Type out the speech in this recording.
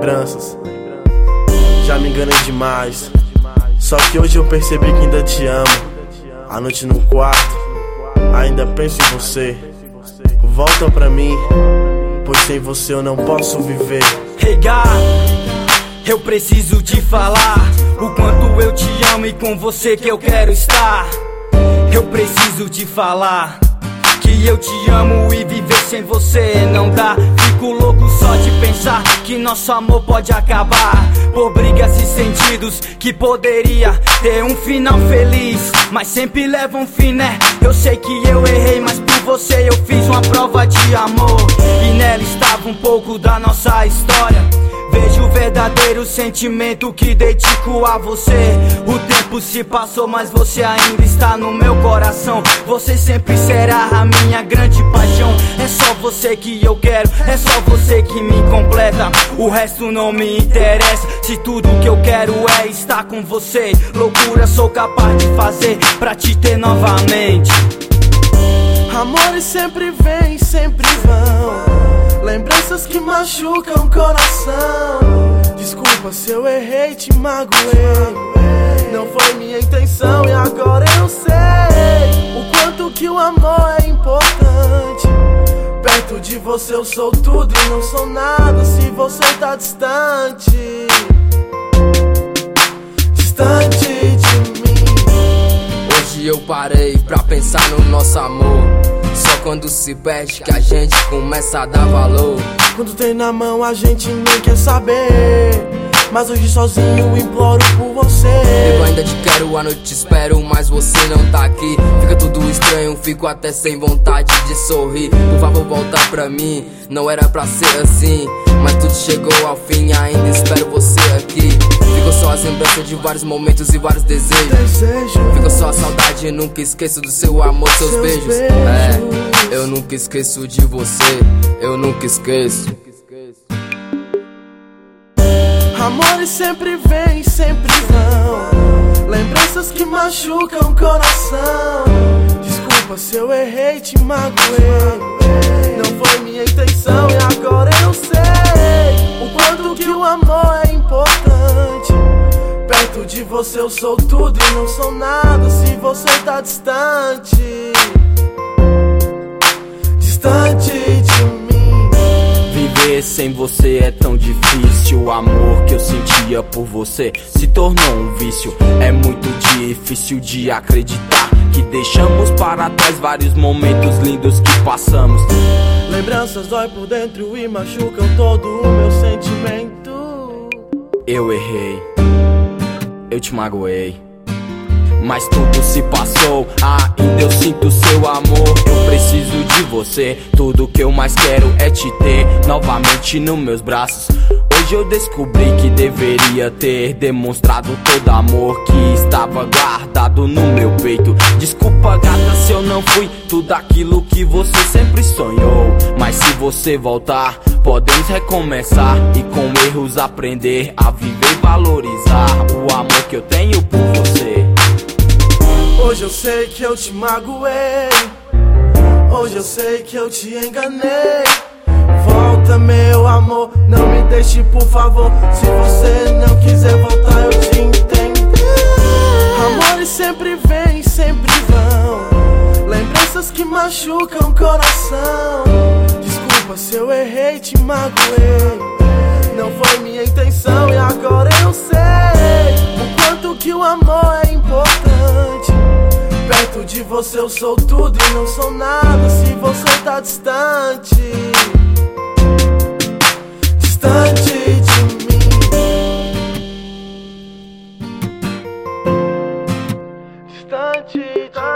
lembranças. Já me enganei demais, só que hoje eu percebi que ainda te amo. À noite no quarto, ainda penso em você. Volta pra mim, pois sem você eu não posso viver. Hey God, eu preciso te falar o quanto eu te amo e com você que eu quero estar. Eu preciso te falar que eu te amo e viver sem você não dá. Fico louco só de pensar que nosso amor pode acabar por brigas e sentidos que poderia ter um final feliz, mas sempre leva um fim, né? Eu sei que eu errei, mas por você eu fiz uma prova de amor, e nela estava um pouco da nossa história. Vejo o verdadeiro sentimento que dedico a você. O tempo se passou, mas você ainda está no meu coração. Você sempre será a minha grande paixão. É só você que eu quero, é só você que me completa. O resto não me interessa, se tudo que eu quero é estar com você. Loucura sou capaz de fazer pra te ter novamente. Amores sempre vêm, sempre vão. Lembranças que machucam o coração. Desculpa se eu errei e te magoei. Não foi minha intenção e agora eu sei o quanto que o amor é importante. Perto de você eu sou tudo e não sou nada se você tá distante. Distante de mim. Hoje eu parei pra pensar no nosso amor. Só quando se perde que a gente começa a dar valor. Quando tem na mão a gente nem quer saber, mas hoje sozinho imploro por você. Eu ainda te quero, à noite te espero, mas você não tá aqui. Fica tudo estranho, fico até sem vontade de sorrir. Por favor volta pra mim, não era pra ser assim, mas tudo chegou ao fim, ainda espero você aqui. Ficou só as lembranças de vários momentos e vários desejos. Ficou só a saudade, nunca esqueço do seu amor, seus beijos. Eu nunca esqueço de você, eu nunca esqueço. Amores sempre vêm, sempre vão. Lembranças que machucam o coração. Desculpa se eu errei e te magoei. Não foi minha intenção e agora eu sei o quanto que o amor é importante. Perto de você eu sou tudo e não sou nada se você tá distante. Distante de mim. Viver sem você é tão difícil. O amor que eu sentia por você se tornou um vício. É muito difícil de acreditar que deixamos para trás vários momentos lindos que passamos. Lembranças dói por dentro e machucam todo o meu sentimento. Eu errei, eu te magoei, mas tudo se passou, ainda eu sinto seu amor. Eu preciso de você, tudo que eu mais quero é te ter novamente nos meus braços. Hoje eu descobri que deveria ter demonstrado todo amor que estava guardado no meu peito. Desculpa gata se eu não fui tudo aquilo que você sempre sonhou, mas se você voltar, podemos recomeçar e com erros aprender a viver e valorizar o amor que eu tenho por você. Hoje eu sei que eu te magoei, hoje eu sei que eu te enganei. Volta meu amor, não me deixe por favor. Se você não quiser voltar eu te entendo. Amores sempre vêm, sempre vão. Lembranças que machucam o coração. Desculpa se eu errei e te magoei. Não foi minha intenção e agora eu sei o quanto que o amor é importante. Perto de você eu sou tudo e não sou nada se você tá distante. Distante de mim. Distante de mim.